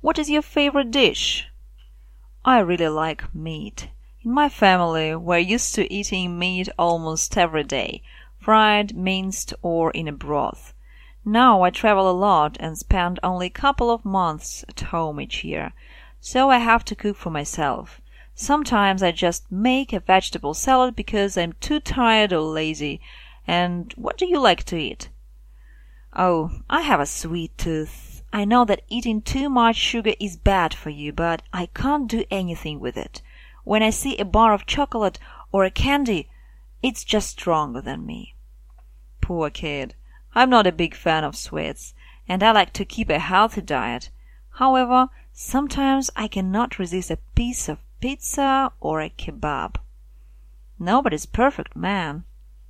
What is your favorite dish? I really like meat. In my family, we're used to eating meat almost every day, fried, minced, or in a broth. Now I travel a lot and spend only a couple of months at home each year, so I have to cook for myself. Sometimes I just make a vegetable salad because I'm too tired or lazy. And what do you like to eat? Oh, I have a sweet tooth. I know that eating too much sugar is bad for you, but I can't do anything with it. When I see a bar of chocolate or a candy, it's just stronger than me. Poor kid. I'm not a big fan of sweets, and I like to keep a healthy diet. However, sometimes I cannot resist a piece of pizza or a kebab. Nobody's perfect, man.